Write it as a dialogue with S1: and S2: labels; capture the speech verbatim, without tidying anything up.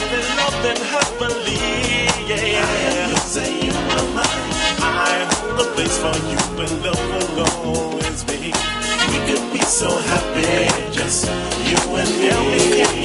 S1: loving, loving happily. Yeah, I am yours and you are mine. I hold a place for you and love will always be. We could be so happy, just you and me.